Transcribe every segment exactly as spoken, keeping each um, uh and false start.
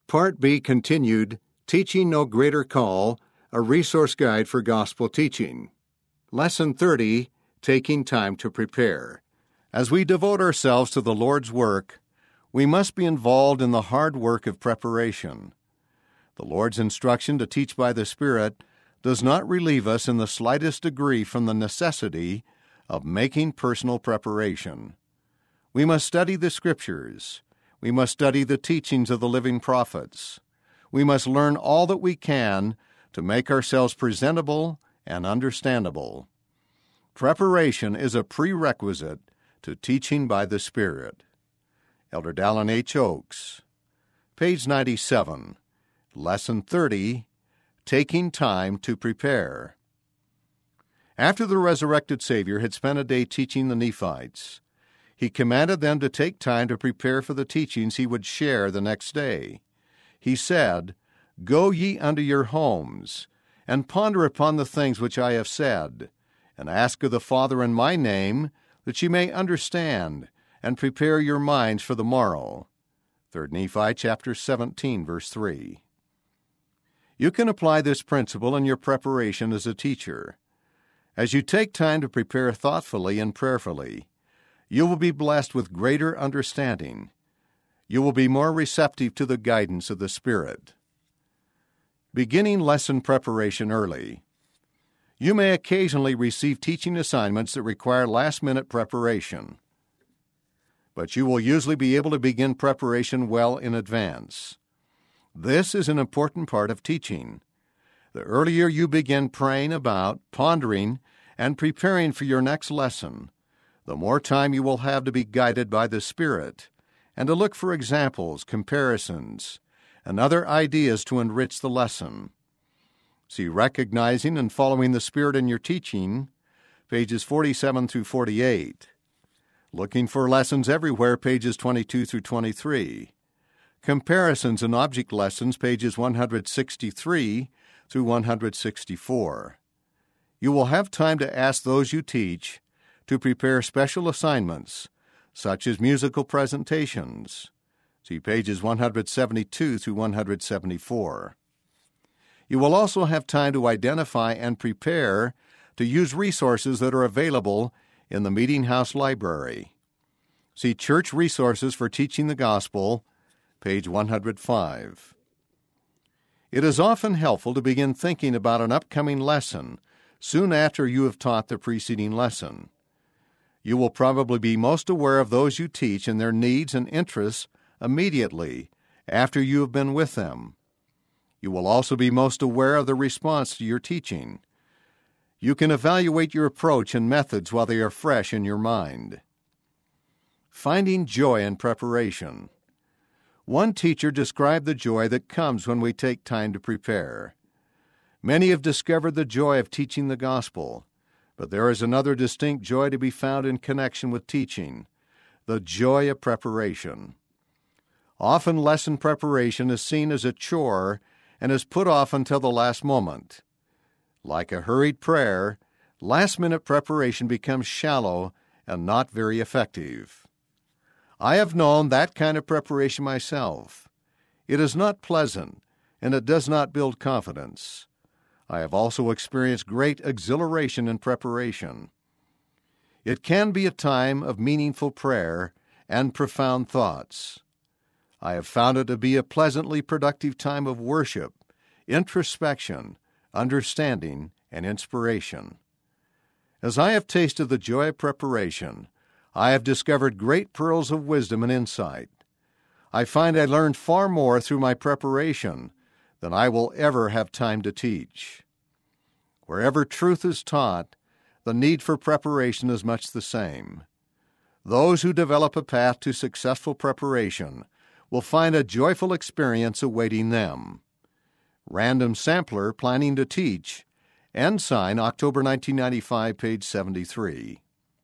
Part B continued, Teaching No Greater Call, a resource guide for gospel teaching. Lesson thirty, Taking Time to Prepare. As we devote ourselves to the Lord's work, we must be involved in the hard work of preparation. The Lord's instruction to teach by the Spirit does not relieve us in the slightest degree from the necessity of making personal preparation. We must study the Scriptures. We must study the teachings of the living prophets. We must learn all that we can to make ourselves presentable and understandable. Preparation is a prerequisite to teaching by the Spirit. Elder Dallin H. Oaks. Page ninety-seven. Lesson thirty, Taking Time to Prepare. After the resurrected Savior had spent a day teaching the Nephites, he commanded them to take time to prepare for the teachings he would share the next day. He said, Go ye unto your homes, and ponder upon the things which I have said, and ask of the Father in my name, that ye may understand, and prepare your minds for the morrow. Third Nephi chapter seventeen, verse three. You can apply this principle in your preparation as a teacher. As you take time to prepare thoughtfully and prayerfully, you will be blessed with greater understanding. You will be more receptive to the guidance of the Spirit. Beginning lesson preparation early. You may occasionally receive teaching assignments that require last-minute preparation, but you will usually be able to begin preparation well in advance. This is an important part of teaching. The earlier you begin praying about, pondering, and preparing for your next lesson, the more time you will have to be guided by the Spirit and to look for examples, comparisons, and other ideas to enrich the lesson. See Recognizing and Following the Spirit in Your Teaching, pages forty-seven through forty-eight. Looking for Lessons Everywhere, pages twenty-two through twenty-three. Comparisons and Object Lessons, pages one hundred sixty-three through one hundred sixty-four. You will have time to ask those you teach to prepare special assignments, such as musical presentations. See pages one hundred seventy-two through one hundred seventy-four. You will also have time to identify and prepare to use resources that are available in the Meeting House Library. See Church Resources for Teaching the Gospel, page one hundred five. It is often helpful to begin thinking about an upcoming lesson soon after you have taught the preceding lesson. You will probably be most aware of those you teach and their needs and interests immediately after you have been with them. You will also be most aware of the response to your teaching. You can evaluate your approach and methods while they are fresh in your mind. Finding joy in preparation. One teacher described the joy that comes when we take time to prepare. Many have discovered the joy of teaching the gospel, but there is another distinct joy to be found in connection with teaching, the joy of preparation. Often lesson preparation is seen as a chore and is put off until the last moment. Like a hurried prayer, last-minute preparation becomes shallow and not very effective. I have known that kind of preparation myself. It is not pleasant, and it does not build confidence. I have also experienced great exhilaration in preparation. It can be a time of meaningful prayer and profound thoughts. I have found it to be a pleasantly productive time of worship, introspection, understanding, and inspiration. As I have tasted the joy of preparation, I have discovered great pearls of wisdom and insight. I find I learned far more through my preparation than I will ever have time to teach. Wherever truth is taught, the need for preparation is much the same. Those who develop a path to successful preparation will find a joyful experience awaiting them. Random Sampler, Planning to Teach, Ensign, October nineteen ninety-five, page seventy-three.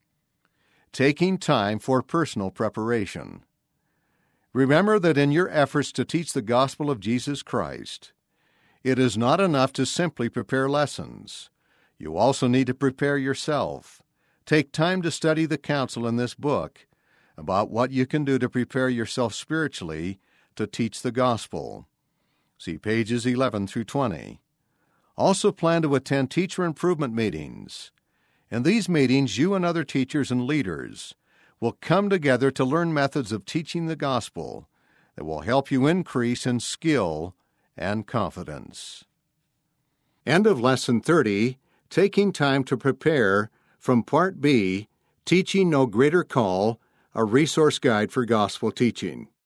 Taking time for personal preparation. Remember that in your efforts to teach the gospel of Jesus Christ, it is not enough to simply prepare lessons. You also need to prepare yourself. Take time to study the counsel in this book about what you can do to prepare yourself spiritually to teach the gospel. See pages eleven through twenty. Also plan to attend teacher improvement meetings. In these meetings, you and other teachers and leaders will come together to learn methods of teaching the gospel that will help you increase in skill and confidence. End of Lesson thirty, Taking Time to Prepare, from Part B, Teaching No Greater Call, a resource guide for gospel teaching.